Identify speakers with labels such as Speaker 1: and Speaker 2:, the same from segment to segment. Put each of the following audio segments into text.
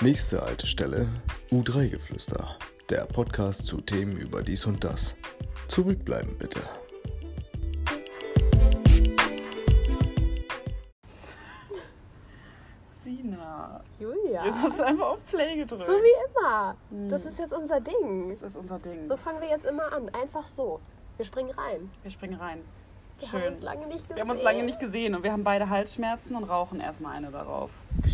Speaker 1: Nächste Haltestelle U3-Geflüster. Der Podcast zu Themen über dies und das. Zurückbleiben bitte.
Speaker 2: Sina.
Speaker 3: Julia.
Speaker 2: Jetzt hast du einfach auf Play gedrückt.
Speaker 3: So wie immer. Das ist jetzt unser Ding.
Speaker 2: Das ist unser Ding.
Speaker 3: So fangen wir jetzt immer an. Einfach so. Wir springen rein.
Speaker 2: Wir springen rein.
Speaker 3: Wir
Speaker 2: Schön.
Speaker 3: haben uns lange nicht gesehen.
Speaker 2: Wir haben uns lange nicht gesehen und wir haben beide Halsschmerzen und rauchen erstmal eine darauf.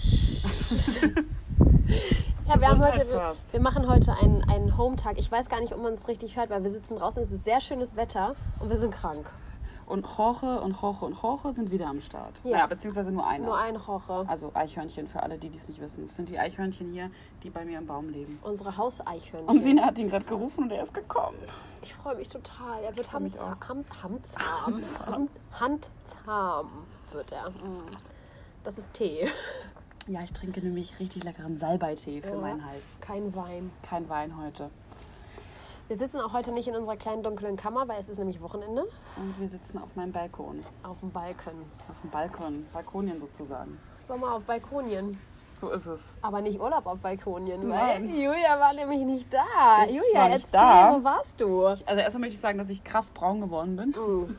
Speaker 3: Ja,
Speaker 2: Gesundheit first.
Speaker 3: wir machen heute einen Home-Tag. Ich weiß gar nicht, ob man es richtig hört, weil wir sitzen draußen, es ist sehr schönes Wetter und wir sind krank.
Speaker 2: Und Jorge sind wieder am Start.
Speaker 3: Ja.
Speaker 2: Ja, beziehungsweise nur einer.
Speaker 3: Nur ein Jorge.
Speaker 2: Also Eichhörnchen für alle, die es nicht wissen. Das sind die Eichhörnchen hier, die bei mir im Baum leben.
Speaker 3: Unsere Hauseichhörnchen.
Speaker 2: Und Sina hat ihn gerade gerufen und er ist gekommen.
Speaker 3: Ich freue mich total. Er wird
Speaker 2: mich auch.
Speaker 3: handzahm wird er. Das ist Tee.
Speaker 2: Ja, ich trinke nämlich richtig leckeren Salbeitee für meinen Hals.
Speaker 3: Kein Wein.
Speaker 2: Kein Wein heute.
Speaker 3: Wir sitzen auch heute nicht in unserer kleinen dunklen Kammer, weil es ist nämlich Wochenende.
Speaker 2: Und wir sitzen auf meinem Balkon.
Speaker 3: Auf dem Balkon.
Speaker 2: Auf dem Balkon. Balkonien sozusagen.
Speaker 3: Sommer auf Balkonien.
Speaker 2: So ist es.
Speaker 3: Aber nicht Urlaub auf Balkonien,
Speaker 2: Nein.
Speaker 3: weil Julia war nämlich nicht da.
Speaker 2: Ich
Speaker 3: Julia,
Speaker 2: war nicht
Speaker 3: erzähl,
Speaker 2: da.
Speaker 3: wo warst du?
Speaker 2: Also erstmal möchte ich sagen, dass ich krass braun geworden bin.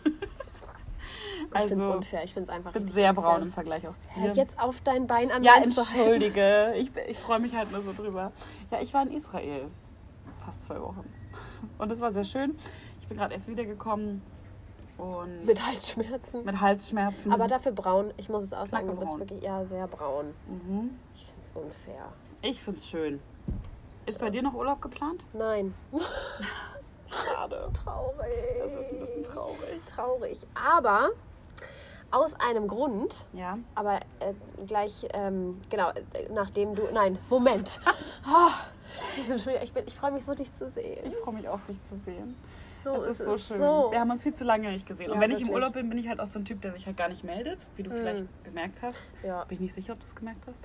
Speaker 3: Ich finde es unfair, ich finde es einfach
Speaker 2: Ich bin
Speaker 3: richtig
Speaker 2: sehr
Speaker 3: unfair.
Speaker 2: braun im Vergleich auch zu dir.
Speaker 3: Hör jetzt auf dein Bein an
Speaker 2: Ja,
Speaker 3: mein zu halten.
Speaker 2: entschuldige. Ich freue mich halt nur so drüber. Ja, ich war in Israel. Fast 2 Wochen. Und es war sehr schön. Ich bin gerade erst wiedergekommen. Und
Speaker 3: Mit Halsschmerzen.
Speaker 2: mit Halsschmerzen.
Speaker 3: Aber dafür braun. Ich muss es auch sagen, du bist
Speaker 2: Knackebraun.
Speaker 3: wirklich sehr braun. Ich finde es unfair.
Speaker 2: Ich finde es schön. Ist bei dir noch Urlaub geplant?
Speaker 3: Nein.
Speaker 2: Schade.
Speaker 3: Traurig.
Speaker 2: Das ist ein bisschen traurig.
Speaker 3: Traurig. Aber aus einem Grund,
Speaker 2: Ja.
Speaker 3: aber gleich, nachdem du... Nein, Moment. Oh, ich freue mich so, dich zu sehen.
Speaker 2: Ich freue mich auch, dich zu sehen.
Speaker 3: So
Speaker 2: Es ist so schön.
Speaker 3: So.
Speaker 2: Wir haben uns viel zu lange nicht gesehen.
Speaker 3: Ja,
Speaker 2: und wenn ich im
Speaker 3: wirklich.
Speaker 2: Urlaub bin, bin ich halt auch so ein Typ, der sich halt gar nicht meldet, wie du vielleicht gemerkt hast.
Speaker 3: Ja.
Speaker 2: Bin ich nicht sicher, ob du es gemerkt hast.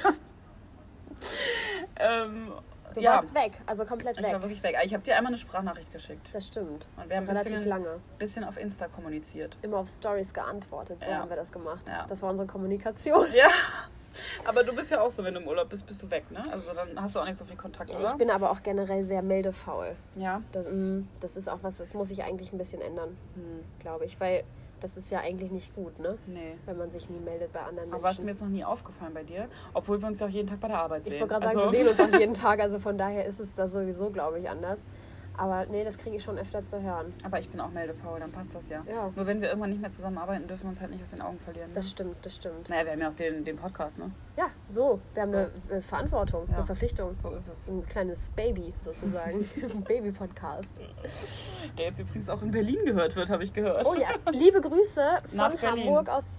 Speaker 3: Du warst weg, also komplett
Speaker 2: Ich war
Speaker 3: weg.
Speaker 2: wirklich weg. Ich habe dir einmal eine Sprachnachricht geschickt.
Speaker 3: Das stimmt.
Speaker 2: Und wir haben
Speaker 3: Relativ lange.
Speaker 2: bisschen auf Insta kommuniziert.
Speaker 3: Immer auf Stories geantwortet, so
Speaker 2: Ja.
Speaker 3: haben wir das gemacht.
Speaker 2: Ja.
Speaker 3: Das war unsere Kommunikation.
Speaker 2: Ja. Aber du bist ja auch so, wenn du im Urlaub bist, bist du weg, ne? Also dann hast du auch nicht so viel Kontakt, oder?
Speaker 3: Ich bin aber auch generell sehr meldefaul.
Speaker 2: Ja.
Speaker 3: Das ist auch was, das muss ich eigentlich ein bisschen ändern, glaube ich. Weil das ist ja eigentlich nicht gut, ne?
Speaker 2: Nee.
Speaker 3: Wenn man sich nie meldet bei anderen
Speaker 2: Aber was
Speaker 3: Menschen.
Speaker 2: mir ist noch nie aufgefallen bei dir, obwohl wir uns ja auch jeden Tag bei der Arbeit sehen.
Speaker 3: Ich wollte gerade sagen, wir sehen uns auch jeden Tag, also von daher ist es da sowieso, glaube ich, anders. Aber nee, das kriege ich schon öfter zu hören.
Speaker 2: Aber ich bin auch meldefaul, dann passt das ja.
Speaker 3: Ja.
Speaker 2: Nur wenn wir irgendwann nicht mehr zusammenarbeiten, dürfen wir uns halt nicht aus den Augen verlieren. Ne?
Speaker 3: Das stimmt.
Speaker 2: Naja, wir haben ja auch den Podcast, ne?
Speaker 3: Ja, so. Wir haben eine Verantwortung,
Speaker 2: Ja.
Speaker 3: eine Verpflichtung.
Speaker 2: So ist es.
Speaker 3: Ein kleines Baby sozusagen. Ein Baby-Podcast.
Speaker 2: Der jetzt übrigens auch in Berlin gehört wird, habe ich gehört.
Speaker 3: Oh ja, liebe Grüße
Speaker 2: Nach
Speaker 3: von
Speaker 2: Berlin.
Speaker 3: Hamburg aus.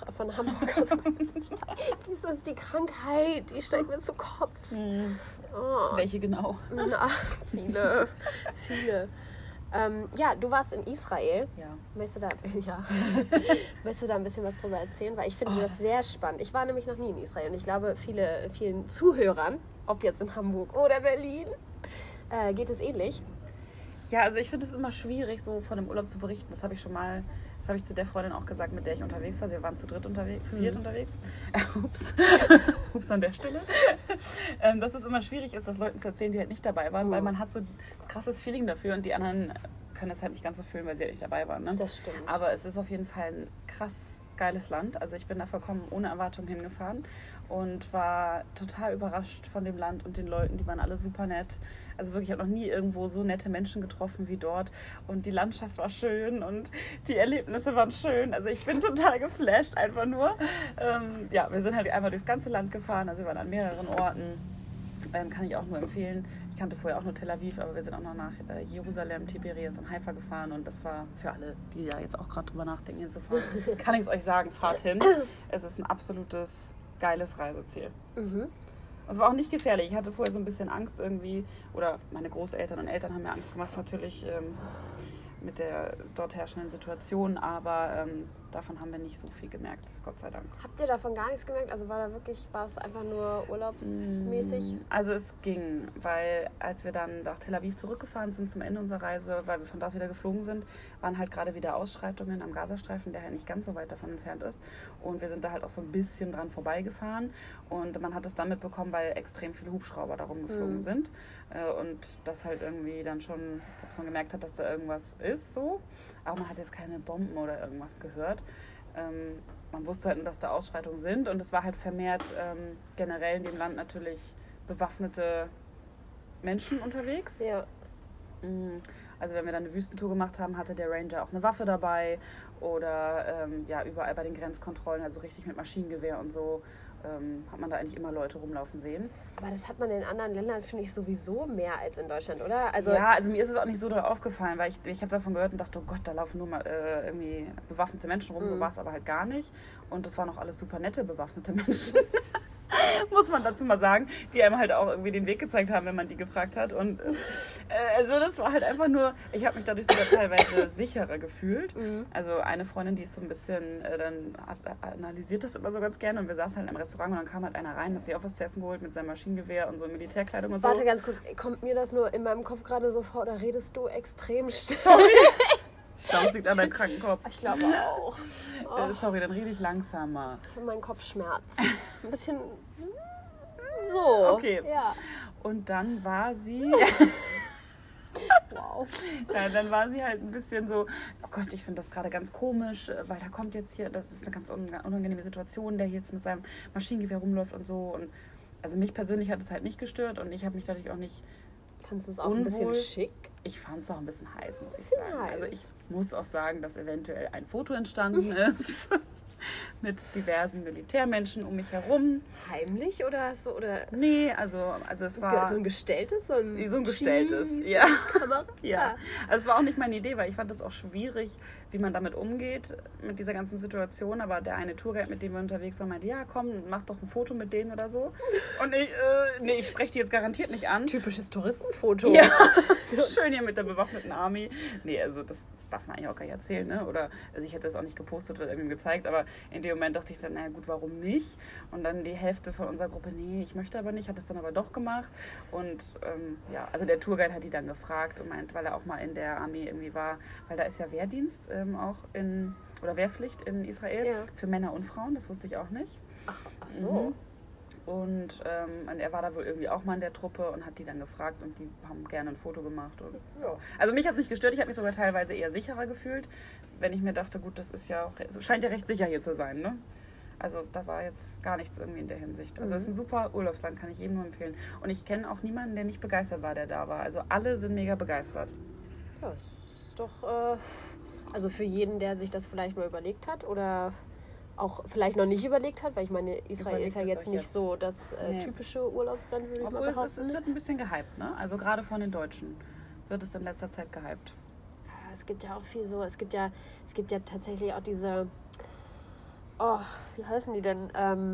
Speaker 3: Das ist die Krankheit, die steigt mir zu Kopf. Oh.
Speaker 2: Welche genau?
Speaker 3: Na, viele. Ja, du warst in Israel.
Speaker 2: Ja.
Speaker 3: Möchtest du da ein bisschen was drüber erzählen? Weil ich finde das
Speaker 2: das-
Speaker 3: sehr spannend. Ich war nämlich noch nie in Israel und ich glaube, vielen Zuhörern, ob jetzt in Hamburg oder Berlin, geht es ähnlich.
Speaker 2: Ja, also ich finde es immer schwierig, so von dem Urlaub zu berichten. Das habe ich zu der Freundin auch gesagt, mit der ich unterwegs war. Wir waren zu viert unterwegs. Ups. Ups an der Stelle. Dass es immer schwierig ist, das Leuten zu erzählen, die halt nicht dabei waren, weil man hat so ein krasses Feeling dafür und die anderen können das halt nicht ganz so fühlen, weil sie halt nicht dabei waren. Ne?
Speaker 3: Das stimmt.
Speaker 2: Aber es ist auf jeden Fall ein krass geiles Land. Also ich bin da vollkommen ohne Erwartung hingefahren und war total überrascht von dem Land und den Leuten. Die waren alle super nett. Also wirklich, ich habe noch nie irgendwo so nette Menschen getroffen wie dort. Und die Landschaft war schön und die Erlebnisse waren schön. Also ich bin total geflasht einfach nur. Ja, wir sind halt einmal durchs ganze Land gefahren. Also wir waren an mehreren Orten. Kann ich auch nur empfehlen. Ich kannte vorher auch nur Tel Aviv, aber wir sind auch noch nach Jerusalem, Tiberias und Haifa gefahren. Und das war für alle, die da jetzt auch gerade drüber nachdenken, hinzufahren, kann ich es euch sagen, fahrt hin. Es ist ein absolutes geiles Reiseziel. Es war auch nicht gefährlich. Ich hatte vorher so ein bisschen Angst irgendwie, oder meine Großeltern und Eltern haben mir Angst gemacht natürlich mit der dort herrschenden Situation, aber davon haben wir nicht so viel gemerkt, Gott sei Dank.
Speaker 3: Habt ihr davon gar nichts gemerkt? Also war es einfach nur urlaubsmäßig?
Speaker 2: Also es ging, weil als wir dann nach Tel Aviv zurückgefahren sind zum Ende unserer Reise, weil wir von da wieder geflogen sind, waren halt gerade wieder Ausschreitungen am Gazastreifen, der halt nicht ganz so weit davon entfernt ist. Und wir sind da halt auch so ein bisschen dran vorbeigefahren. Und man hat es dann mitbekommen, weil extrem viele Hubschrauber da rumgeflogen sind. Und das halt irgendwie dann schon, dass man gemerkt hat, dass da irgendwas ist so. Aber man hat jetzt keine Bomben oder irgendwas gehört. Man wusste halt nur, dass da Ausschreitungen sind. Und es war halt vermehrt generell in dem Land natürlich bewaffnete Menschen unterwegs.
Speaker 3: Ja.
Speaker 2: Also wenn wir dann eine Wüstentour gemacht haben, hatte der Ranger auch eine Waffe dabei. Oder überall bei den Grenzkontrollen, also richtig mit Maschinengewehr und so, hat man da eigentlich immer Leute rumlaufen sehen.
Speaker 3: Aber das hat man in anderen Ländern, finde ich, sowieso mehr als in Deutschland, oder? Also
Speaker 2: mir ist es auch nicht so doll aufgefallen, weil ich habe davon gehört und dachte, oh Gott, da laufen nur mal irgendwie bewaffnete Menschen rum. So war es aber halt gar nicht. Und das waren auch alles super nette bewaffnete Menschen. Muss man dazu mal sagen, die einem halt auch irgendwie den Weg gezeigt haben, wenn man die gefragt hat. Und also das war halt einfach nur, ich habe mich dadurch sogar teilweise sicherer gefühlt. Also eine Freundin, die ist so ein bisschen, dann analysiert das immer so ganz gerne und wir saßen halt im Restaurant und dann kam halt einer rein, hat sich auch was zu essen geholt mit seinem Maschinengewehr und so Militärkleidung und so.
Speaker 3: Warte ganz kurz, kommt mir das nur in meinem Kopf gerade so vor oder redest du extrem still?
Speaker 2: Sorry. Ich glaube, es liegt an deinem kranken Kopf.
Speaker 3: Ich glaube auch.
Speaker 2: Sorry, dann rede ich langsamer.
Speaker 3: Für meinen Kopfschmerz. Ein bisschen so.
Speaker 2: Okay.
Speaker 3: Ja.
Speaker 2: Und dann war sie...
Speaker 3: Wow.
Speaker 2: Ja, dann war sie halt ein bisschen so, oh Gott, ich finde das gerade ganz komisch, weil da kommt jetzt hier, das ist eine ganz unangenehme Situation, der hier jetzt mit seinem Maschinengewehr rumläuft und so. Und also mich persönlich hat es halt nicht gestört und ich habe mich dadurch auch nicht
Speaker 3: Fandest du es auch ein bisschen schick?
Speaker 2: Ich fand es auch ein bisschen heiß, muss ich sagen. Also ich muss auch sagen, dass eventuell ein Foto entstanden ist mit diversen Militärmenschen um mich herum.
Speaker 3: Heimlich oder so? Oder
Speaker 2: nee, also es war...
Speaker 3: So ein gestelltes? So ein
Speaker 2: gestelltes, ja.
Speaker 3: Kamera?
Speaker 2: Ja. Also es war auch nicht meine Idee, weil ich fand es auch schwierig, wie man damit umgeht, mit dieser ganzen Situation. Aber der eine Tourguide, mit dem wir unterwegs waren, meinte, ja komm, mach doch ein Foto mit denen oder so. Und ich spreche die jetzt garantiert nicht an.
Speaker 3: Typisches Touristenfoto.
Speaker 2: Ja, schön hier mit der bewaffneten Army. Nee, also das darf man eigentlich auch gar nicht erzählen, ne? Oder, also ich hätte das auch nicht gepostet oder irgendwem gezeigt, aber in dem Moment dachte ich dann, naja gut, warum nicht? Und dann die Hälfte von unserer Gruppe, nee, ich möchte aber nicht, hat es dann aber doch gemacht. Und also der Tourguide hat die dann gefragt und meint, weil er auch mal in der Armee irgendwie war, weil da ist ja Wehrdienst auch oder Wehrpflicht in Israel für Männer und Frauen, das wusste ich auch nicht.
Speaker 3: Ach so.
Speaker 2: Und er war da wohl irgendwie auch mal in der Truppe und hat die dann gefragt und die haben gerne ein Foto gemacht. Und,
Speaker 3: ja.
Speaker 2: Also mich hat es nicht gestört, ich habe mich sogar teilweise eher sicherer gefühlt, wenn ich mir dachte, gut, das ist ja scheint ja recht sicher hier zu sein, ne? Also da war jetzt gar nichts irgendwie in der Hinsicht. Also es ist ein super Urlaubsland, kann ich jedem nur empfehlen. Und ich kenne auch niemanden, der nicht begeistert war, der da war. Also alle sind mega begeistert.
Speaker 3: Ja, es ist doch, also für jeden, der sich das vielleicht mal überlegt hat oder auch vielleicht noch nicht überlegt hat, weil ich meine, Israel ist ja jetzt nicht so das typische Urlaubsland, würde ich mal behaupten.
Speaker 2: Obwohl es wird ein bisschen gehypt, ne? Also gerade von den Deutschen wird es in letzter Zeit gehypt.
Speaker 3: Es gibt ja auch viel so, es gibt ja tatsächlich auch diese, wie heißen die denn?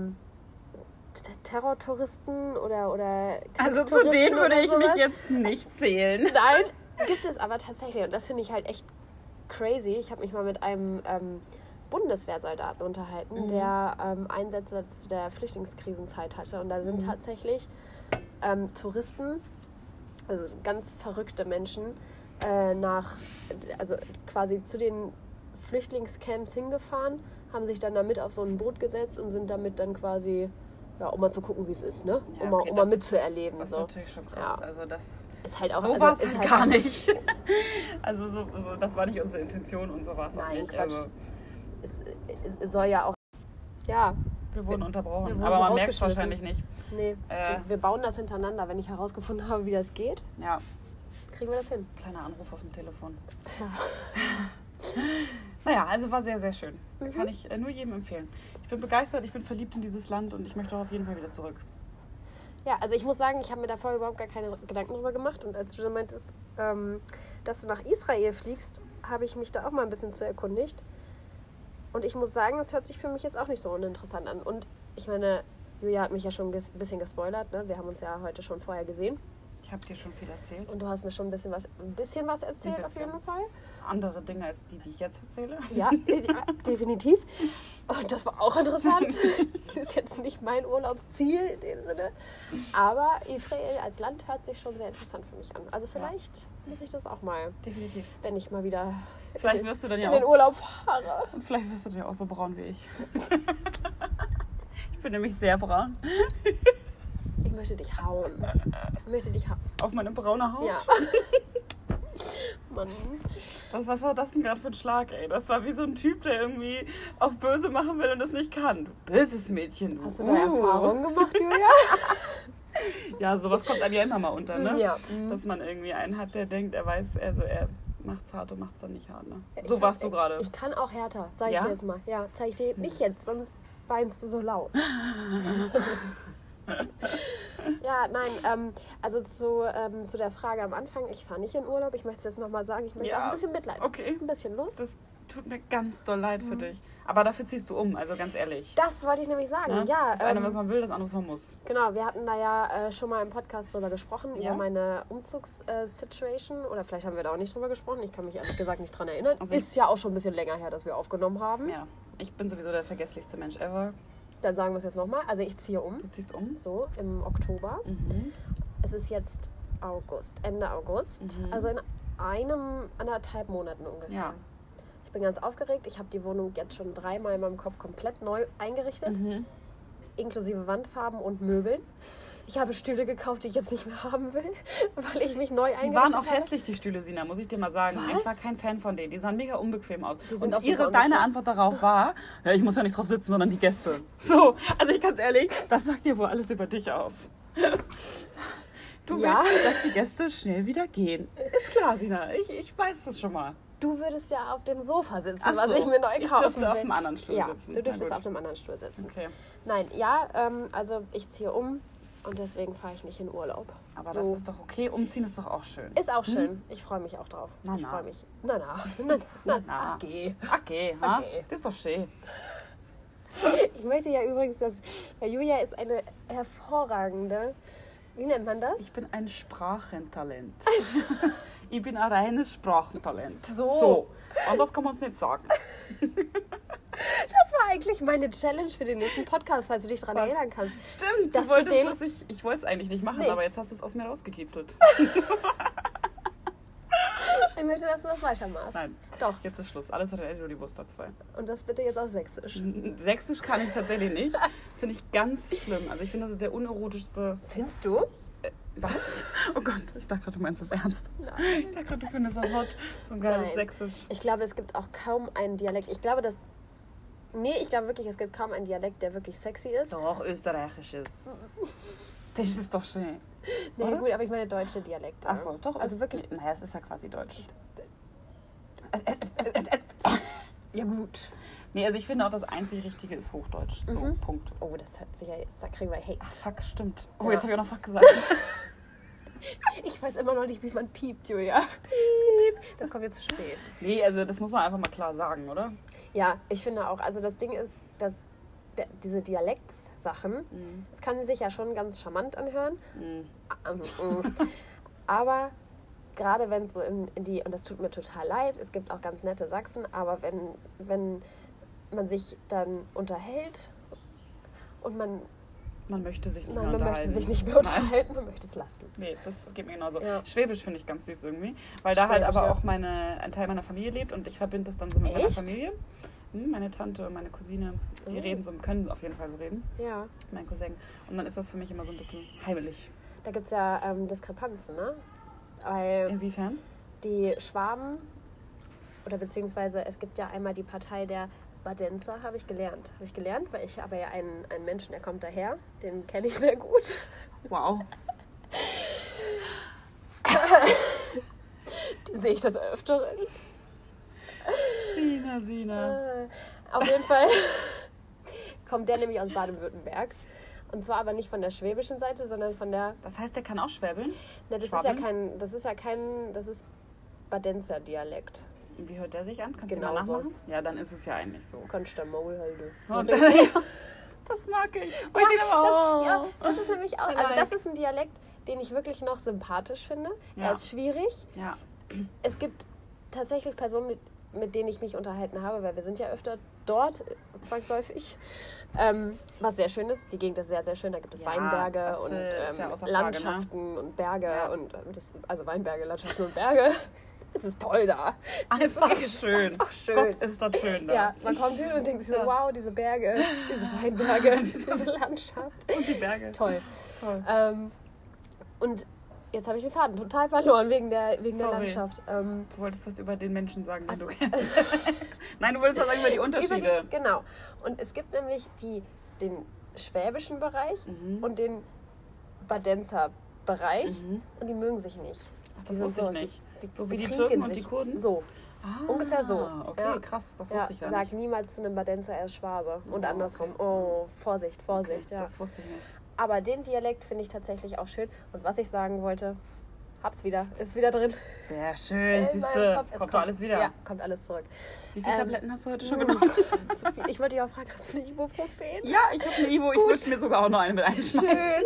Speaker 3: Terrortouristen oder
Speaker 2: also zu denen würde ich mich jetzt nicht zählen.
Speaker 3: Nein, gibt es aber tatsächlich und das finde ich halt echt crazy. Ich habe mich mal mit einem Bundeswehrsoldaten unterhalten, der Einsätze zu der Flüchtlingskrisenzeit hatte und da sind tatsächlich Touristen, also ganz verrückte Menschen, also quasi zu den Flüchtlingscamps hingefahren, haben sich dann damit auf so ein Boot gesetzt und sind damit dann quasi, um mal zu gucken, wie es ist, ne?
Speaker 2: Ja,
Speaker 3: um mal mitzuerleben.
Speaker 2: Das ist natürlich schon krass. Ja. Also das
Speaker 3: ist halt auch,
Speaker 2: so war es halt gar nicht. Also so, das war nicht unsere Intention und so war es auch nicht.
Speaker 3: Quatsch.
Speaker 2: Also
Speaker 3: es soll ja auch,
Speaker 2: wir wurden unterbrochen, aber man merkt es wahrscheinlich nicht.
Speaker 3: Nee, wir bauen das hintereinander. Wenn ich herausgefunden habe, wie das geht, kriegen wir das hin.
Speaker 2: Kleiner Anruf auf dem Telefon. Ja. Naja, also war sehr, sehr schön. Kann ich nur jedem empfehlen. Ich bin begeistert, ich bin verliebt in dieses Land und ich möchte auch auf jeden Fall wieder zurück.
Speaker 3: Ja, also ich muss sagen, ich habe mir davor überhaupt gar keine Gedanken drüber gemacht. Und als du dann meintest, dass du nach Israel fliegst, habe ich mich da auch mal ein bisschen zu erkundigt. Und ich muss sagen, es hört sich für mich jetzt auch nicht so uninteressant an. Und ich meine, Julia hat mich ja schon ein bisschen gespoilert, ne? Wir haben uns ja heute schon vorher gesehen.
Speaker 2: Ich habe dir schon viel erzählt.
Speaker 3: Und du hast mir schon ein bisschen was erzählt, auf jeden Fall.
Speaker 2: Andere Dinge als die ich jetzt erzähle.
Speaker 3: Ja, definitiv. Und das war auch interessant. Das ist jetzt nicht mein Urlaubsziel in dem Sinne. Aber Israel als Land hört sich schon sehr interessant für mich an. Also vielleicht muss ich das auch mal.
Speaker 2: Definitiv.
Speaker 3: Wenn ich mal wieder
Speaker 2: vielleicht wirst du dann
Speaker 3: in den Urlaub fahre.
Speaker 2: Und vielleicht wirst du dann ja auch so braun wie ich. Ich bin nämlich sehr braun.
Speaker 3: Ich möchte dich hauen.
Speaker 2: Auf meine braune Haut?
Speaker 3: Ja. Mann.
Speaker 2: Was war das denn gerade für ein Schlag, ey? Das war wie so ein Typ, der irgendwie auf böse machen will und es nicht kann. Du böses Mädchen. Du.
Speaker 3: Hast du da Erfahrungen gemacht, Julia?
Speaker 2: Ja, sowas kommt einem ja immer mal unter, ne?
Speaker 3: Ja.
Speaker 2: Dass man irgendwie einen hat, der denkt, er weiß, also er macht's hart und macht's dann nicht hart, ne? So warst du gerade.
Speaker 3: Ich kann auch härter, sag ich dir jetzt mal. Ja, zeig ich dir nicht jetzt, sonst weinst du so laut. Ja, nein, also zu der Frage am Anfang, ich fahre nicht in Urlaub, ich möchte es jetzt nochmal sagen, ich möchte auch ein bisschen Mitleid.
Speaker 2: Okay.
Speaker 3: Ein bisschen los.
Speaker 2: Das tut mir ganz doll leid für dich. Aber dafür ziehst du um, also ganz ehrlich.
Speaker 3: Das wollte ich nämlich sagen, ja.
Speaker 2: Das eine, was man will, das andere, was man muss.
Speaker 3: Genau, wir hatten da ja schon mal im Podcast drüber gesprochen, über meine Umzugssituation. Oder vielleicht haben wir da auch nicht drüber gesprochen, ich kann mich ehrlich gesagt nicht dran erinnern. Also ist ja auch schon ein bisschen länger her, dass wir aufgenommen haben.
Speaker 2: Ja, ich bin sowieso der vergesslichste Mensch ever.
Speaker 3: Dann sagen wir es jetzt nochmal. Also ich ziehe um.
Speaker 2: Du ziehst um?
Speaker 3: So, im Oktober.
Speaker 2: Mhm.
Speaker 3: Es ist jetzt Ende August. Also in 1,5 Monaten ungefähr.
Speaker 2: Ja.
Speaker 3: Ich bin ganz aufgeregt. Ich habe die Wohnung jetzt schon 3-mal in meinem Kopf komplett neu eingerichtet. Inklusive Wandfarben und Möbeln. Ich habe Stühle gekauft, die ich jetzt nicht mehr haben will, weil ich mich neu eingerichtet habe.
Speaker 2: Die waren auch hässlich, die Stühle, Sina, muss ich dir mal sagen.
Speaker 3: Was?
Speaker 2: Ich war kein Fan von denen. Die sahen mega unbequem aus.
Speaker 3: Und
Speaker 2: deine Antwort darauf war, ja, ich muss ja nicht drauf sitzen, sondern die Gäste. So, also ich ganz ehrlich, das sagt dir wohl alles über dich aus. Du willst, dass die Gäste schnell wieder gehen. Ist klar, Sina, ich weiß es schon mal.
Speaker 3: Du würdest ja auf dem Sofa sitzen,
Speaker 2: Ach
Speaker 3: was
Speaker 2: so,
Speaker 3: ich mir neu kaufen will.
Speaker 2: Ich dürfte auf einem anderen Stuhl sitzen.
Speaker 3: Du dürftest auf einem anderen Stuhl sitzen.
Speaker 2: Okay.
Speaker 3: Nein, also ich ziehe um und deswegen fahre ich nicht in Urlaub.
Speaker 2: Aber das ist doch okay. Umziehen ist doch auch schön.
Speaker 3: Ist auch schön. Ich freue mich auch drauf. Ich freue mich. Na.
Speaker 2: Okay, ha? Das ist doch schön.
Speaker 3: Ich möchte ja übrigens, dass Julia ist eine hervorragende, wie nennt man das?
Speaker 2: Ich bin ein Sprachentalent. Ich bin ein reines Sprachentalent.
Speaker 3: So.
Speaker 2: Anders kann man es nicht sagen.
Speaker 3: Das war eigentlich meine Challenge für den nächsten Podcast, falls du dich daran erinnern kannst.
Speaker 2: Stimmt,
Speaker 3: dass
Speaker 2: ich wollte es eigentlich nicht machen, aber jetzt hast du es aus mir rausgekitzelt.
Speaker 3: Ich möchte, dass du das weitermachst.
Speaker 2: Nein.
Speaker 3: Doch.
Speaker 2: Jetzt ist Schluss. Alles hat ein Ende, nur die Wurst hat 2.
Speaker 3: Und das bitte jetzt auf Sächsisch.
Speaker 2: Sächsisch kann ich tatsächlich nicht. Das finde ich ganz schlimm. Also ich finde, das ist der unerotischste...
Speaker 3: Findest du?
Speaker 2: Was? Oh Gott, ich dachte gerade, du meinst das ernst.
Speaker 3: Nein.
Speaker 2: Ich dachte gerade, du findest das hot. So ein geiles Sächsisch.
Speaker 3: Ich glaube, es gibt auch kaum einen Dialekt. Ich glaube wirklich, es gibt kaum einen Dialekt, der wirklich sexy ist.
Speaker 2: Doch, österreichisches. Das ist doch schön.
Speaker 3: Nee,
Speaker 2: oder?
Speaker 3: Gut, aber ich meine deutsche Dialekte.
Speaker 2: Ach so, doch.
Speaker 3: Also wirklich.
Speaker 2: Naja, es ist ja quasi deutsch.
Speaker 3: Ja, gut.
Speaker 2: Nee, also ich finde auch, das einzig Richtige ist Hochdeutsch. So, Punkt.
Speaker 3: Oh, das hört sich ja jetzt, da kriegen wir Hate.
Speaker 2: Ach, fuck, stimmt. Oh,
Speaker 3: Ja.
Speaker 2: jetzt habe ich auch noch fuck gesagt.
Speaker 3: Ich weiß immer noch nicht, wie man piept, Julia. Piep. Das kommt jetzt zu spät.
Speaker 2: Nee, also das muss man einfach mal klar sagen, oder?
Speaker 3: Ja, ich finde auch. Also das Ding ist, dass diese Dialektsachen, das kann sich ja schon ganz charmant anhören. Aber gerade wenn es so in die, und das tut mir total leid, es gibt auch ganz nette Sachsen, aber wenn man sich dann unterhält und man
Speaker 2: möchte sich nicht
Speaker 3: Nein,
Speaker 2: mehr
Speaker 3: man
Speaker 2: unterhalten.
Speaker 3: möchte sich nicht mehr unterhalten, man möchte es lassen.
Speaker 2: Nee, das geht mir genauso.
Speaker 3: Ja.
Speaker 2: Schwäbisch finde ich ganz süß irgendwie, weil da halt
Speaker 3: Schwäbisch,
Speaker 2: aber
Speaker 3: ja.
Speaker 2: auch ein Teil meiner Familie lebt und ich verbinde das dann so mit meiner
Speaker 3: Echt?
Speaker 2: Familie. Meine Tante und meine Cousine, die reden so, können auf jeden Fall so reden.
Speaker 3: Ja.
Speaker 2: Mein Cousin. Und dann ist das für mich immer so ein bisschen heimelig.
Speaker 3: Da gibt es ja Diskrepanzen, ne? Weil
Speaker 2: Inwiefern?
Speaker 3: die Schwaben, oder beziehungsweise es gibt ja einmal die Partei der Badenzer, habe ich gelernt, weil ich habe ja einen Menschen, der kommt daher, den kenne ich sehr gut.
Speaker 2: Wow.
Speaker 3: Den sehe ich des Öfteren.
Speaker 2: Sina.
Speaker 3: Auf jeden Fall kommt der nämlich aus Baden-Württemberg. Und zwar aber nicht von der schwäbischen Seite, sondern von der...
Speaker 2: Das heißt, der kann auch schwäbeln?
Speaker 3: Na, das ist Badenzer Dialekt.
Speaker 2: Und wie hört der sich an? Kannst du
Speaker 3: Genau
Speaker 2: mal
Speaker 3: so.
Speaker 2: nachmachen? Ja, dann ist es ja eigentlich so.
Speaker 3: Kannst du Maul halten.
Speaker 2: Und, das mag ich.
Speaker 3: Das ist nämlich auch, also das ist ein Dialekt, den ich wirklich noch sympathisch finde.
Speaker 2: Ja.
Speaker 3: Er ist schwierig.
Speaker 2: Ja.
Speaker 3: Es gibt tatsächlich Personen, mit denen ich mich unterhalten habe, weil wir sind ja öfter dort, zwangsläufig. Was sehr schön ist. Die Gegend ist sehr, sehr schön. Da gibt es
Speaker 2: Ja,
Speaker 3: Weinberge
Speaker 2: das
Speaker 3: und
Speaker 2: ist ja außer Frage,
Speaker 3: Landschaften und Berge.
Speaker 2: Ja.
Speaker 3: Und also Weinberge, Landschaften und Berge. Es ist toll da.
Speaker 2: Einfach
Speaker 3: Es ist
Speaker 2: schön.
Speaker 3: einfach schön.
Speaker 2: Gott, ist das schön da.
Speaker 3: Ja, man kommt hin und denkt sich so,
Speaker 2: Ja.
Speaker 3: wow, diese Berge, diese Weinberge, diese Landschaft.
Speaker 2: Und die Berge.
Speaker 3: Toll.
Speaker 2: Toll.
Speaker 3: Und jetzt habe ich den Faden total verloren wegen der
Speaker 2: Sorry.
Speaker 3: Landschaft.
Speaker 2: Du wolltest was über den Menschen sagen, den
Speaker 3: Ach
Speaker 2: du
Speaker 3: so.
Speaker 2: kennst. Nein, du wolltest was sagen über die Unterschiede.
Speaker 3: Genau. Und es gibt nämlich den schwäbischen Bereich und den Badenzer Bereich und die mögen sich nicht.
Speaker 2: Ach,
Speaker 3: Die
Speaker 2: das
Speaker 3: sind
Speaker 2: wusste ich
Speaker 3: so,
Speaker 2: nicht.
Speaker 3: Die
Speaker 2: So wie die
Speaker 3: bekriegen
Speaker 2: Türken und
Speaker 3: sich.
Speaker 2: die Kurden?
Speaker 3: So, ungefähr so.
Speaker 2: Okay,
Speaker 3: Ja.
Speaker 2: krass, das
Speaker 3: Ja,
Speaker 2: wusste ich ja
Speaker 3: sag
Speaker 2: nicht.
Speaker 3: niemals zu einem Badenzer, er ist Schwabe. Und
Speaker 2: Oh,
Speaker 3: andersrum.
Speaker 2: okay.
Speaker 3: Oh, Vorsicht, Vorsicht.
Speaker 2: Okay,
Speaker 3: Ja.
Speaker 2: das wusste ich nicht.
Speaker 3: Aber den Dialekt finde ich tatsächlich auch schön. Und was ich sagen wollte, hab's wieder. Ist wieder drin.
Speaker 2: Sehr schön,
Speaker 3: In
Speaker 2: siehst
Speaker 3: meinem
Speaker 2: du.
Speaker 3: Kopf. Es
Speaker 2: Kommt doch alles wieder.
Speaker 3: Ja, kommt alles zurück.
Speaker 2: Wie viele Tabletten hast du heute schon
Speaker 3: Zu
Speaker 2: genommen?
Speaker 3: viel. Ich wollte dich auch fragen, hast du eine Ibuprofen?
Speaker 2: Ja, ich habe eine Ibo. Ich
Speaker 3: Gut.
Speaker 2: würde mir sogar auch noch eine mit einschmeißen.
Speaker 3: Schön.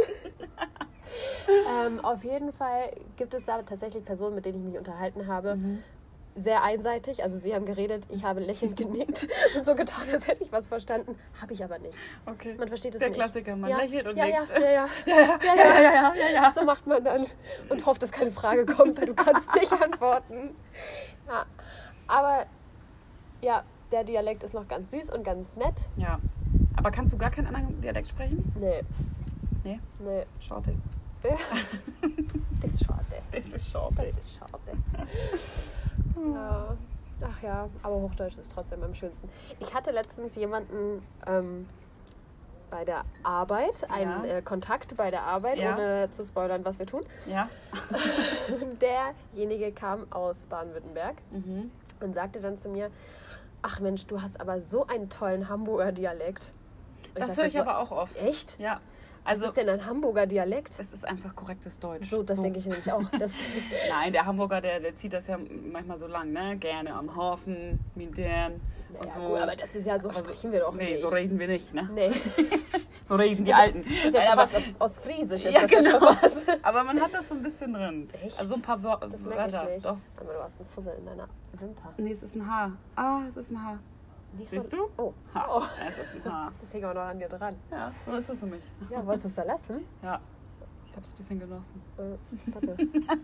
Speaker 3: Auf jeden Fall gibt es da tatsächlich Personen, mit denen ich mich unterhalten habe. Sehr einseitig. Also sie haben geredet, ich habe lächelnd genickt und so getan, als hätte ich was verstanden. Habe ich aber nicht.
Speaker 2: Okay.
Speaker 3: Man versteht es
Speaker 2: Der
Speaker 3: nicht.
Speaker 2: Klassiker, man
Speaker 3: Ja,
Speaker 2: lächelt und
Speaker 3: ja,
Speaker 2: nickt.
Speaker 3: ja. So macht man dann und hofft, dass keine Frage kommt, weil du kannst nicht antworten. Ja. Aber ja, der Dialekt ist noch ganz süß und ganz nett.
Speaker 2: Ja. Aber kannst du gar keinen anderen Dialekt sprechen?
Speaker 3: Nee.
Speaker 2: Nee.
Speaker 3: Nee.
Speaker 2: Schade.
Speaker 3: Das ist schade.
Speaker 2: Das ist schade.
Speaker 3: Das ist schade. Ja. Ach ja, aber Hochdeutsch ist trotzdem am schönsten. Ich hatte letztens jemanden bei der Arbeit, einen Kontakt bei der Arbeit,
Speaker 2: Ja.
Speaker 3: ohne zu spoilern, was wir tun.
Speaker 2: Ja.
Speaker 3: Derjenige kam aus Baden-Württemberg und sagte dann zu mir, ach Mensch, du hast aber so einen tollen Hamburger Dialekt. Und
Speaker 2: Das
Speaker 3: dachte
Speaker 2: höre ich
Speaker 3: so,
Speaker 2: aber auch oft.
Speaker 3: Echt?
Speaker 2: Ja.
Speaker 3: Was
Speaker 2: Also,
Speaker 3: ist denn ein Hamburger Dialekt?
Speaker 2: es ist einfach korrektes Deutsch.
Speaker 3: So, das denke ich nämlich auch. Das,
Speaker 2: Nein, der Hamburger, der zieht das ja manchmal so lang, ne? Gerne am Hafen, Mindern und
Speaker 3: naja,
Speaker 2: so.
Speaker 3: gut, aber das ist ja so,
Speaker 2: Aber
Speaker 3: sprechen wir doch
Speaker 2: Nee,
Speaker 3: nicht.
Speaker 2: so reden wir nicht, ne?
Speaker 3: Nee,
Speaker 2: So reden die Alten.
Speaker 3: das ist ja schon
Speaker 2: aber,
Speaker 3: fast aus Friesisch. Ist
Speaker 2: ja,
Speaker 3: das
Speaker 2: genau.
Speaker 3: ja schon was.
Speaker 2: Aber man hat das so ein bisschen drin.
Speaker 3: Echt?
Speaker 2: Also so ein paar Wörter.
Speaker 3: Das merke ich nicht.
Speaker 2: Doch.
Speaker 3: Aber du hast einen Fussel in deiner Wimper.
Speaker 2: Nee, es ist ein Haar. Ah, es ist ein Haar.
Speaker 3: Nicht
Speaker 2: Siehst
Speaker 3: so,
Speaker 2: du?
Speaker 3: Oh.
Speaker 2: Ha,
Speaker 3: Oh.
Speaker 2: es ist ein Haar.
Speaker 3: Das hing auch noch an dir dran.
Speaker 2: Ja, so ist es nämlich.
Speaker 3: Ja, wolltest du es da lassen?
Speaker 2: Ja, ich hab's ein bisschen genossen.
Speaker 3: Warte.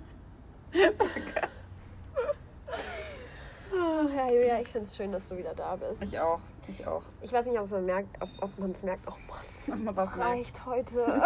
Speaker 3: Oh, Herr Julia, ich finde es schön, dass du wieder da bist.
Speaker 2: Ich auch.
Speaker 3: Ich weiß nicht, ob man es merkt. Oh Mann,
Speaker 2: Mal
Speaker 3: es reicht heute.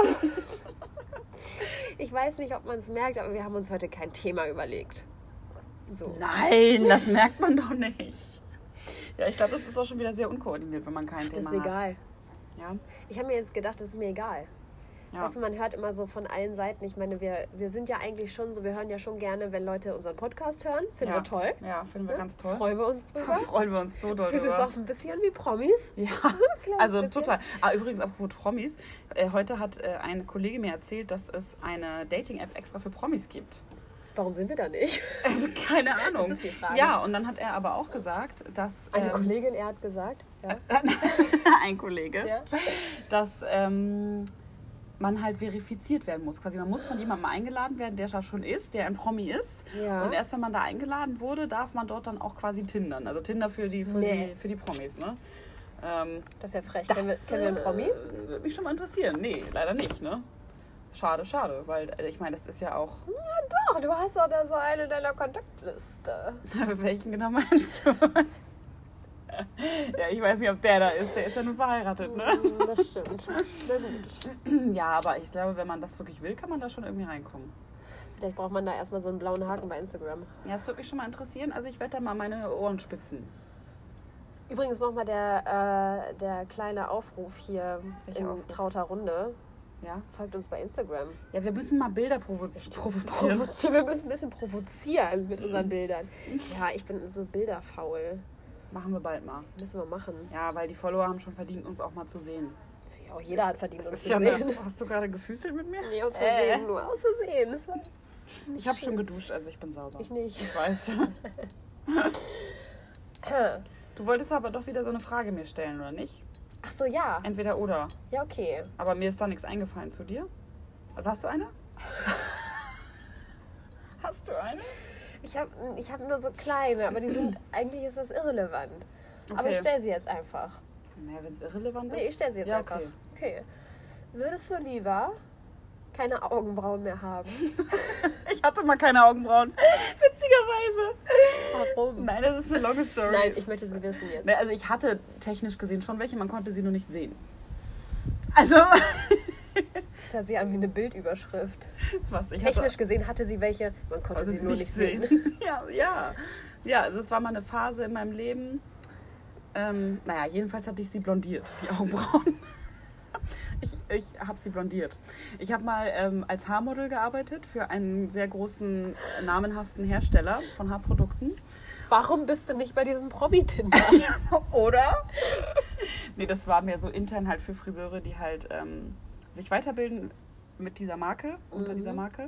Speaker 3: Ich weiß nicht, ob man es merkt, aber wir haben uns heute kein Thema überlegt. So.
Speaker 2: Nein, das merkt man doch nicht. Ja, ich glaube, das ist auch schon wieder sehr unkoordiniert, wenn man kein
Speaker 3: Das
Speaker 2: Thema
Speaker 3: ist
Speaker 2: hat.
Speaker 3: egal.
Speaker 2: Ja.
Speaker 3: Ich habe mir jetzt gedacht, das ist mir egal.
Speaker 2: Ja.
Speaker 3: Weißt du, man hört immer so von allen Seiten. Ich meine, wir sind ja eigentlich schon so, wir hören ja schon gerne, wenn Leute unseren Podcast hören. Finden wir toll.
Speaker 2: Ja, finden wir ganz toll.
Speaker 3: Freuen wir uns drüber.
Speaker 2: Freuen wir uns so doll
Speaker 3: Fühlen uns
Speaker 2: drüber.
Speaker 3: auch ein bisschen wie Promis.
Speaker 2: Ja,
Speaker 3: Kleines
Speaker 2: also
Speaker 3: bisschen.
Speaker 2: total. Ah, übrigens, apropos Promis. Heute hat eine Kollegin mir erzählt, dass es eine Dating-App extra für Promis gibt.
Speaker 3: Warum sind wir da nicht?
Speaker 2: Also keine Ahnung.
Speaker 3: Das ist die Frage.
Speaker 2: Ja, und dann hat er aber auch gesagt, dass...
Speaker 3: Eine Kollegin, er hat gesagt. Ja.
Speaker 2: ein Kollege.
Speaker 3: Ja.
Speaker 2: Dass man halt verifiziert werden muss. Quasi man muss von jemandem eingeladen werden, der da schon ist, der ein Promi ist.
Speaker 3: Ja.
Speaker 2: Und erst wenn man da eingeladen wurde, darf man dort dann auch quasi tindern. Also Tinder für die Promis, ne?
Speaker 3: Das ist ja frech.
Speaker 2: Das,
Speaker 3: Kennen wir einen Promi?
Speaker 2: Würde mich schon mal interessieren. Nee, leider nicht, ne? Schade, weil ich meine, das ist ja auch...
Speaker 3: Ja, doch, du hast doch da so eine deiner Kontaktliste.
Speaker 2: Welchen genau meinst du? Ja, ich weiß nicht, ob der da ist. Der ist ja nur verheiratet, ne?
Speaker 3: Das stimmt. Na gut.
Speaker 2: Ja, aber ich glaube, wenn man das wirklich will, kann man da schon irgendwie reinkommen.
Speaker 3: Vielleicht braucht man da erstmal so einen blauen Haken bei Instagram.
Speaker 2: Ja, das würde mich schon mal interessieren. Also ich werde da mal meine Ohren spitzen.
Speaker 3: Übrigens nochmal der kleine Aufruf hier
Speaker 2: Welcher
Speaker 3: in
Speaker 2: Aufruf?
Speaker 3: trauter Runde.
Speaker 2: Ja?
Speaker 3: Folgt uns bei Instagram.
Speaker 2: Ja, wir müssen mal Bilder provozieren.
Speaker 3: Wir müssen ein bisschen provozieren mit unseren Bildern. Ja, ich bin so bilderfaul.
Speaker 2: Machen wir bald mal.
Speaker 3: Müssen wir machen.
Speaker 2: Ja, weil die Follower haben schon verdient, uns auch mal zu sehen.
Speaker 3: Ja, jeder hat verdient, uns
Speaker 2: Das ist
Speaker 3: zu
Speaker 2: ja
Speaker 3: sehen.
Speaker 2: Hast du gerade gefüßelt mit mir?
Speaker 3: Nee, aus Versehen. Nur aus Versehen. Das war
Speaker 2: Ich habe schon geduscht, also ich bin sauber.
Speaker 3: Ich nicht.
Speaker 2: Ich weiß. Du wolltest aber doch wieder so eine Frage mir stellen, oder nicht?
Speaker 3: Ach so, ja.
Speaker 2: Entweder oder.
Speaker 3: Ja, okay.
Speaker 2: Aber mir ist da nichts eingefallen zu dir. Also hast du eine? Hast du eine?
Speaker 3: Ich hab nur so kleine, aber die sind, eigentlich ist das irrelevant.
Speaker 2: Okay.
Speaker 3: Aber ich stelle sie jetzt einfach.
Speaker 2: Naja, wenn es irrelevant ist.
Speaker 3: Nee, ich stelle sie jetzt
Speaker 2: ja,
Speaker 3: einfach.
Speaker 2: okay.
Speaker 3: Okay. Würdest du lieber keine Augenbrauen mehr haben?
Speaker 2: Ich hatte mal keine Augenbrauen. Witzigerweise.
Speaker 3: Warum?
Speaker 2: Nein, das ist eine lange Story.
Speaker 3: Nein, ich möchte sie wissen jetzt.
Speaker 2: Ne, also ich hatte technisch gesehen schon welche, man konnte sie nur nicht sehen. Also...
Speaker 3: Das hört sich an wie eine Bildüberschrift.
Speaker 2: Was?
Speaker 3: Technisch gesehen hatte sie welche, man konnte sie nur nicht sehen.
Speaker 2: Ja, also es war mal eine Phase in meinem Leben. Naja, jedenfalls hatte ich sie blondiert, die Augenbrauen. Ich habe sie blondiert. Ich habe mal als Haarmodel gearbeitet für einen sehr großen, namenhaften Hersteller von Haarprodukten.
Speaker 3: Warum bist du nicht bei diesem Promi-Tinder?
Speaker 2: Oder? Nee, das war mehr so intern halt für Friseure, die halt sich weiterbilden mit dieser Marke, unter dieser Marke.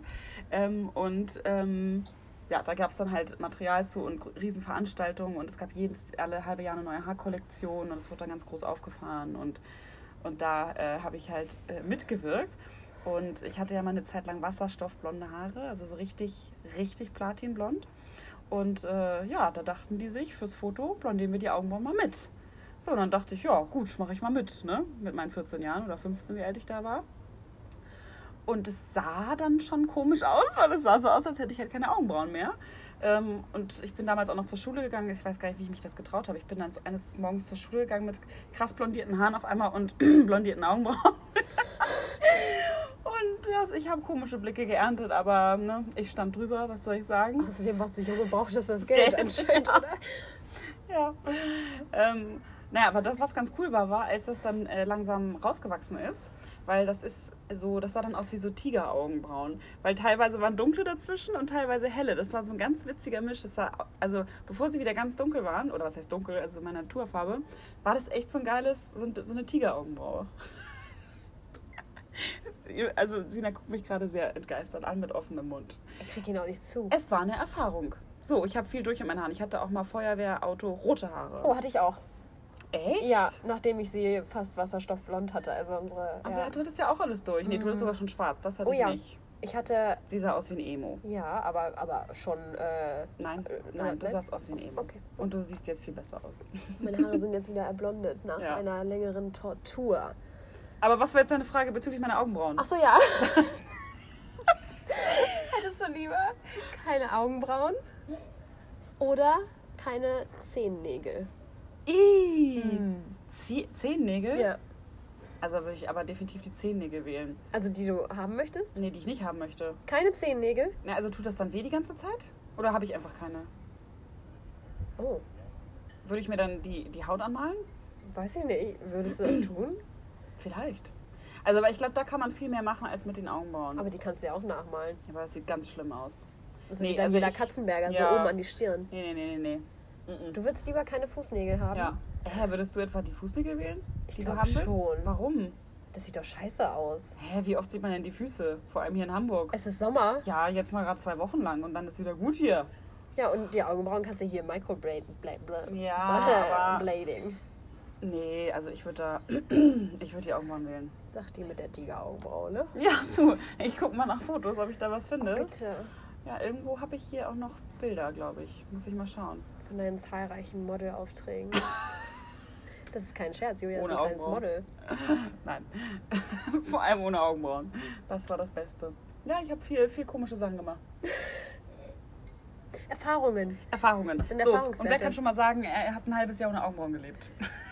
Speaker 2: Ja, da gab es dann halt Material zu und Riesenveranstaltungen und es gab alle halbe Jahr eine neue Haarkollektion und es wurde dann ganz groß aufgefahren und da habe ich halt mitgewirkt und ich hatte ja mal eine Zeit lang wasserstoffblonde Haare, also so richtig, richtig platinblond und ja, da dachten die sich, fürs Foto blondieren wir die Augenbrauen mal mit. So, und dann dachte ich, ja gut, mache ich mal mit, ne? Mit meinen 14 Jahren oder 15, wie alt ich da war. Und es sah dann schon komisch aus, weil es sah so aus, als hätte ich halt keine Augenbrauen mehr. Und ich bin damals auch noch zur Schule gegangen. Ich weiß gar nicht, wie ich mich das getraut habe. Ich bin dann eines Morgens zur Schule gegangen mit krass blondierten Haaren auf einmal und blondierten Augenbrauen. Und ja, ich habe komische Blicke geerntet, aber ne, ich stand drüber, was soll ich sagen?
Speaker 3: Außerdem warst du Junge, brauchtest das Geld anscheinend, oder?
Speaker 2: Ja. Naja, aber das, was ganz cool war, als das dann langsam rausgewachsen ist, weil das sah dann aus wie so Tigeraugenbrauen, weil teilweise waren dunkle dazwischen und teilweise helle. Das war so ein ganz witziger Misch. Also bevor sie wieder ganz dunkel waren, oder was heißt dunkel, also meine Naturfarbe, war das echt so eine Tigeraugenbraue. Also Sina guckt mich gerade sehr entgeistert an mit offenem Mund.
Speaker 3: Ich krieg ihn auch nicht zu.
Speaker 2: Es war eine Erfahrung. So, ich habe viel durch in meinen Haaren. Ich hatte auch mal Feuerwehrauto, rote Haare.
Speaker 3: Oh, hatte ich auch.
Speaker 2: Echt?
Speaker 3: Ja, nachdem ich sie fast wasserstoffblond hatte. Also
Speaker 2: Aber ja, du hattest ja auch alles durch. Nee, du hattest sogar schon schwarz. Das hatte ich nicht.
Speaker 3: Ich hatte...
Speaker 2: Sie sah aus wie ein Emo.
Speaker 3: Ja, aber schon...
Speaker 2: Nein, du sahst aus wie ein Emo.
Speaker 3: Okay.
Speaker 2: Und du siehst jetzt viel besser aus.
Speaker 3: Meine Haare sind jetzt wieder erblondet nach einer längeren Tortur.
Speaker 2: Aber was war jetzt deine Frage bezüglich meiner Augenbrauen?
Speaker 3: Ach so, ja. Hättest du lieber keine Augenbrauen oder keine Zehennägel?
Speaker 2: Zehennägel?
Speaker 3: Ja.
Speaker 2: Also würde ich aber definitiv die Zehennägel wählen.
Speaker 3: Also die du haben möchtest?
Speaker 2: Nee, die ich nicht haben möchte.
Speaker 3: Keine Zehennägel?
Speaker 2: Na, also tut das dann weh die ganze Zeit? Oder habe ich einfach keine?
Speaker 3: Oh.
Speaker 2: Würde ich mir dann die Haut anmalen?
Speaker 3: Weiß ich nicht. Würdest du das tun?
Speaker 2: Vielleicht. Also, aber ich glaube, da kann man viel mehr machen als mit den Augenbrauen.
Speaker 3: Aber die kannst du ja auch nachmalen.
Speaker 2: Aber das sieht ganz schlimm aus.
Speaker 3: So wie Daniela Katzenberger, so oben an die Stirn.
Speaker 2: Nee.
Speaker 3: Du würdest lieber keine Fußnägel haben?
Speaker 2: Ja. Würdest du etwa die Fußnägel wählen?
Speaker 3: Ich
Speaker 2: die du
Speaker 3: glaube
Speaker 2: haben willst?
Speaker 3: schon.
Speaker 2: Warum?
Speaker 3: Das sieht doch scheiße aus.
Speaker 2: Wie oft sieht man denn die Füße? Vor allem hier in Hamburg.
Speaker 3: Es ist Sommer.
Speaker 2: Ja, jetzt mal gerade 2 Wochen lang und dann ist wieder gut hier.
Speaker 3: Ja, und die Augenbrauen kannst du hier Microblading.
Speaker 2: Nee, also ich würde die Augenbrauen wählen.
Speaker 3: Sag die mit der Tigeraugenbraue, ne?
Speaker 2: Ja, du, ich guck mal nach Fotos, ob ich da was finde.
Speaker 3: Oh, bitte.
Speaker 2: Ja, irgendwo habe ich hier auch noch Bilder, glaube ich. Muss ich mal schauen.
Speaker 3: Von deinen zahlreichen Modelaufträgen. Das ist kein Scherz, Julia ist
Speaker 2: Ohne
Speaker 3: ein kleines Model.
Speaker 2: Nein, vor allem ohne Augenbrauen. Das war das Beste. Ja, ich habe viel komische Sachen gemacht.
Speaker 3: Erfahrungen.
Speaker 2: Das
Speaker 3: sind Erfahrungswerte.
Speaker 2: Und wer kann schon mal sagen, er hat ein halbes Jahr ohne Augenbrauen gelebt?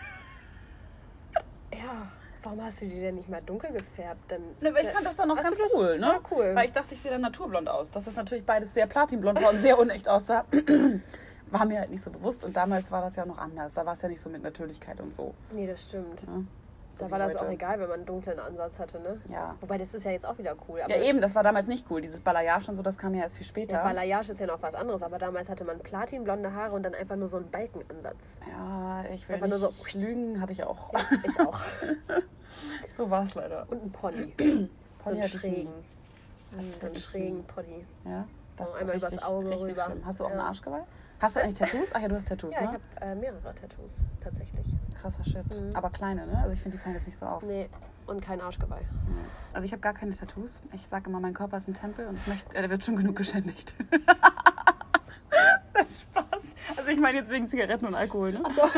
Speaker 3: Ja, warum hast du die denn nicht mal dunkel gefärbt?
Speaker 2: Ich fand das dann noch ganz cool, ne?
Speaker 3: Ja, cool.
Speaker 2: Weil ich dachte, ich sehe dann naturblond aus. Dass das natürlich beides sehr platinblond war und sehr unecht aussah, war mir halt nicht so bewusst. Und damals war das ja noch anders. Da war es ja nicht so mit Natürlichkeit und so.
Speaker 3: Nee, das stimmt.
Speaker 2: Ja?
Speaker 3: Da war das auch egal, wenn man einen dunklen Ansatz hatte, ne?
Speaker 2: Ja.
Speaker 3: Wobei, das ist ja jetzt auch wieder cool. Aber
Speaker 2: ja, eben, das war damals nicht cool. Dieses Balayage und so, das kam ja erst viel später.
Speaker 3: Ja, Balayage ist ja noch was anderes, aber damals hatte man platinblonde Haare und dann einfach nur so einen Balkenansatz.
Speaker 2: Ja, ich will
Speaker 3: einfach
Speaker 2: nicht
Speaker 3: nur so
Speaker 2: lügen, hatte ich auch.
Speaker 3: Ja, ich auch.
Speaker 2: So war es leider.
Speaker 3: Und ein Pony. So einen schrägen. So einen schrägen Pony.
Speaker 2: Ja,
Speaker 3: das so einmal übers Auge rüber.
Speaker 2: Schlimm. Hast du auch einen Arschgeweih? Hast du eigentlich Tattoos? Ach ja, du hast Tattoos,
Speaker 3: ja,
Speaker 2: ne?
Speaker 3: Ich habe mehrere Tattoos, tatsächlich.
Speaker 2: Krasser Shit. Aber kleine, ne? Also ich finde, die fallen jetzt nicht so auf.
Speaker 3: Nee. Und kein Arschgeweih.
Speaker 2: Also ich habe gar keine Tattoos. Ich sage immer, mein Körper ist ein Tempel und ich möchte, der wird schon genug geschändigt. Das ist Spaß. Also ich meine jetzt wegen Zigaretten und Alkohol, ne?
Speaker 3: Ach so.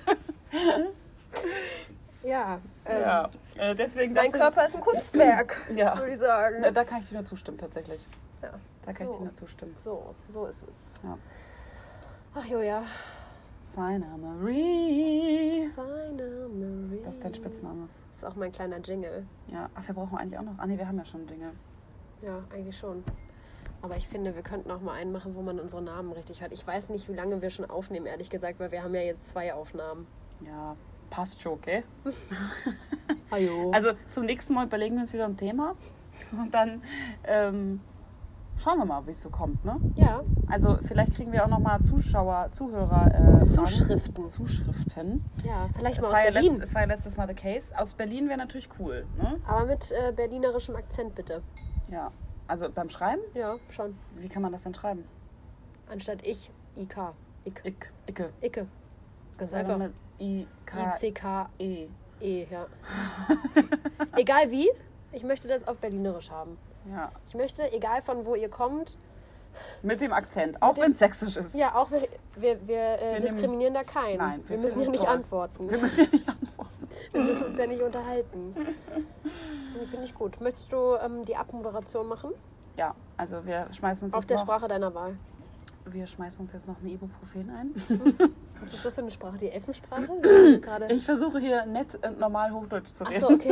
Speaker 3: Ja,
Speaker 2: deswegen...
Speaker 3: mein Körper ist ein Kunstwerk,
Speaker 2: Ja.
Speaker 3: würde ich sagen.
Speaker 2: Da kann ich dir nur zustimmen, tatsächlich.
Speaker 3: Ja.
Speaker 2: Da kann ich dir nur zustimmen.
Speaker 3: So ist es.
Speaker 2: Ja.
Speaker 3: Ach Julia.
Speaker 2: Saina Marie.
Speaker 3: Saina Marie.
Speaker 2: Das ist dein Spitzname.
Speaker 3: Das ist auch mein kleiner Jingle.
Speaker 2: Ja, ach, wir brauchen eigentlich auch noch... Ah nee, wir haben ja schon einen Jingle.
Speaker 3: Ja, eigentlich schon. Aber ich finde, wir könnten auch mal einen machen, wo man unsere Namen richtig hat. Ich weiß nicht, wie lange wir schon aufnehmen, ehrlich gesagt, weil wir haben ja jetzt 2 Aufnahmen.
Speaker 2: Ja, passt schon, okay?
Speaker 3: Hallo.
Speaker 2: Also zum nächsten Mal überlegen wir uns wieder ein Thema. Und dann schauen wir mal, wie es so kommt, ne?
Speaker 3: Ja.
Speaker 2: Also vielleicht kriegen wir auch noch mal Zuhörer...
Speaker 3: Zuschriften.
Speaker 2: Zuschriften.
Speaker 3: Ja, vielleicht mal
Speaker 2: Es
Speaker 3: aus
Speaker 2: war,
Speaker 3: Berlin.
Speaker 2: es war ja letztes Mal the case. Aus Berlin wäre natürlich cool, ne?
Speaker 3: Aber mit berlinerischem Akzent bitte.
Speaker 2: Ja. Also beim Schreiben?
Speaker 3: Ja, schon.
Speaker 2: Wie kann man das denn schreiben?
Speaker 3: Anstatt ich, IK.
Speaker 2: Icke.
Speaker 3: Icke. Ganz
Speaker 2: Also
Speaker 3: einfach.
Speaker 2: mit
Speaker 3: ICKE,
Speaker 2: E.
Speaker 3: ja. Egal wie, ich möchte das auf Berlinerisch haben.
Speaker 2: Ja.
Speaker 3: Ich möchte, egal von wo ihr kommt,
Speaker 2: Mit dem Akzent, auch wenn es sächsisch ist.
Speaker 3: ja, auch wir diskriminieren da keinen.
Speaker 2: Nein,
Speaker 3: wir müssen ja
Speaker 2: finden es
Speaker 3: nicht
Speaker 2: toll.
Speaker 3: antworten.
Speaker 2: Wir müssen ja nicht antworten.
Speaker 3: Wir müssen uns ja nicht unterhalten. Finde ich gut. Möchtest du die Abmoderation machen?
Speaker 2: Ja, also wir schmeißen uns
Speaker 3: Auf
Speaker 2: jetzt
Speaker 3: der
Speaker 2: noch,
Speaker 3: Sprache deiner Wahl.
Speaker 2: Wir schmeißen uns jetzt noch eine Ibuprofen ein.
Speaker 3: Was ist das für eine Sprache? Die Elfensprache? Gerade.
Speaker 2: Ich versuche hier nett und normal Hochdeutsch zu reden.
Speaker 3: Achso, okay.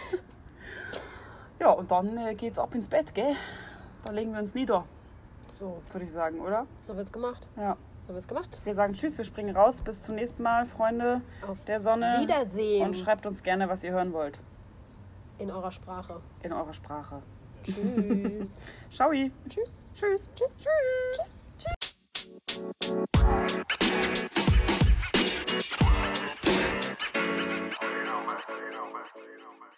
Speaker 2: Ja, und dann geht's ab ins Bett, gell? Da legen wir uns nieder,
Speaker 3: So,
Speaker 2: würde ich sagen, oder?
Speaker 3: so wird's gemacht.
Speaker 2: Ja.
Speaker 3: So wird's gemacht.
Speaker 2: Wir sagen Tschüss, wir springen raus. Bis zum nächsten Mal, Freunde
Speaker 3: Auf
Speaker 2: der Sonne.
Speaker 3: Wiedersehen.
Speaker 2: Und schreibt uns gerne, was ihr hören wollt.
Speaker 3: In eurer Sprache.
Speaker 2: In eurer Sprache.
Speaker 3: Tschüss.
Speaker 2: Ciao.
Speaker 3: Tschüss.
Speaker 2: Tschüss.
Speaker 3: Tschüss. Tschüss.
Speaker 1: You know, man.